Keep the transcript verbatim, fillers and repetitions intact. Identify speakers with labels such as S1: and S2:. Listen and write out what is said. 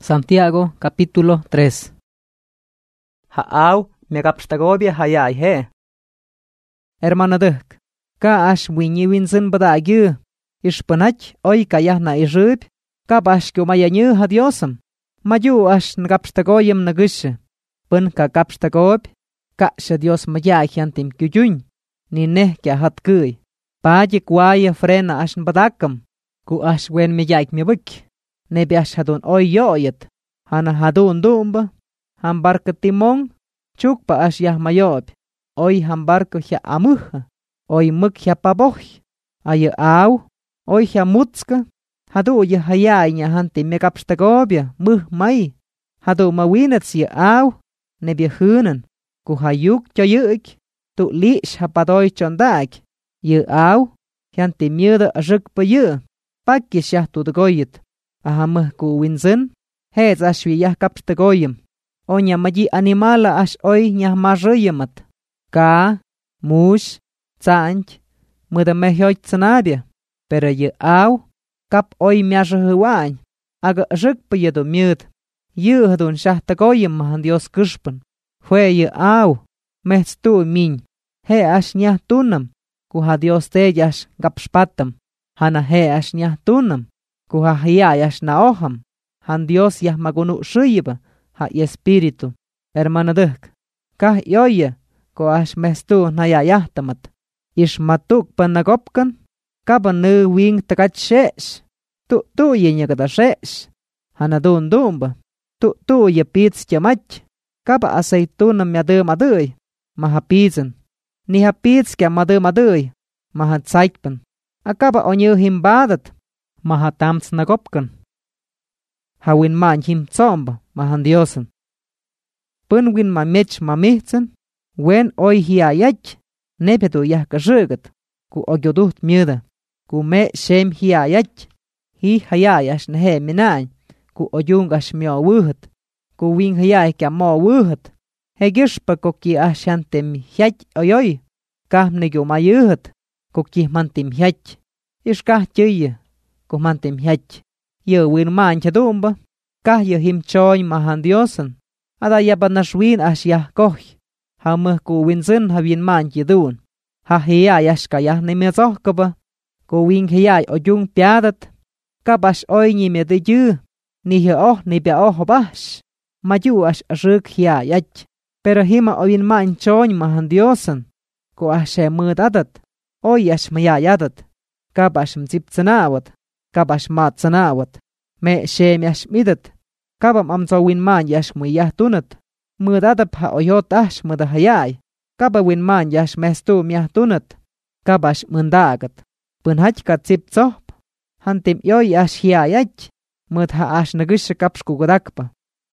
S1: Santiago capítulo tres. Ha'aw megapstagovia hayay he. Hermanadık, ka ash winyiwinzin badagyu, ishpanach oy kayah na irub, ka bash kumayanyu ha diosam. Mayu ash ngapstagoyim nagish, pun ka kapstagob, ka sha dios mayahyantim kuyun, ni neh kya hat kuy. Paji kwaya frena ash badakam, ku ash wen miyayk mibuk. Nebi ash hadun oy yoyet, hana hadun dumba, han barka timon, chukpa ash yah mayob, oy han barka hya amuha, oy muk hya paboh, ay aw, oy hya mutska, hadu ya hayanya hanti megapstagobia, muh may, hadu mawinets ya aw, nebi hunan, ku hayuk choyuk, tu lish hapadoy chondag, ya aw, hyanti mierda ruk pa yu, pakis yah tudgoyet. Ahamah ku winzin, hez ashwi yah kapstagoyim. Onya maji animala ash oy nyah marroyemat. Ka, mush, tsanch, muda mehyoy tsanabia. Pero ye aw, kap oy miarrohuwaany. Aga ruk pa yedo miud. Yu hadun shahtagoyim mahan dios kushpan. Fue ye aw, mehtstu min. He ash nyah tunam. Kuha dios teyash gapspatam. Hana he ash nyah tunam. Kuha hiyayash na oham, han Dios yah magunu shuyiba, ha y espíritu. Hermanaduk, kah yoya, ko ash mestu na yayahtamat. Ish matuk panagopkan, kaba nu wing takat shesh. Tu tu yenyagada shesh. Hanadun dumba, tu tu ye pits chamach, kaba aceituna myadu maduy, mahapizan. Ni hapits kya madu maduy, mahatsaikpan. Akaba onyu himbadat. Mahatams nagopkan. Hawin man him tsomba, mahan diosan. Pun win ma mech ma mihtsen, wen oy hiayach, nepedu yah kashugat, ku ogyoduht miuda, ku me shem hiayach, hi hayayash nehe minañ, ku oyungash mio wuhat, ku win hayay kya mo wuhat, hegishpa ko ki ashantem hyach oyoy, kah negyo mayuhat, ko ki mantim hyach, ishkah chuya, ku mantim hyach. Yo win man chadumba, kah yo him choy mahan diosan, ada yabanashwin ash yah koh, hamah ku winzin ha win man chidun, ha hiyay ash kayah nimezohkaba, ku win hiyay oyung piadat, kabash oy ni medyu, ni he oh ni bia oh bash, mayu ash ruk hiyayach, pero hima oyin man choy mahan diosan, ku ashe mudadat, oy ash mayayadat, kabash mziptsanawat, kabash matsanawat, me shem yash midat, kabam amzo win man yash muy yah tunat, mudadap ha oyot ash mudahayay, kaba win man yash mestu myah tunat, kabash mundagat, punhach ka zip zohp, hantim yoy ash hiyayach, mudha ash nagish kapshkugodakpa.